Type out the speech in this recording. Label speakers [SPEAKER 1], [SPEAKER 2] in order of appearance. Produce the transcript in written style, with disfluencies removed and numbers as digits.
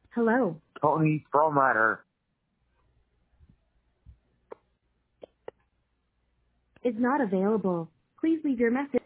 [SPEAKER 1] Hello.
[SPEAKER 2] Tony Perlmutter
[SPEAKER 1] Is not available. Please leave your message.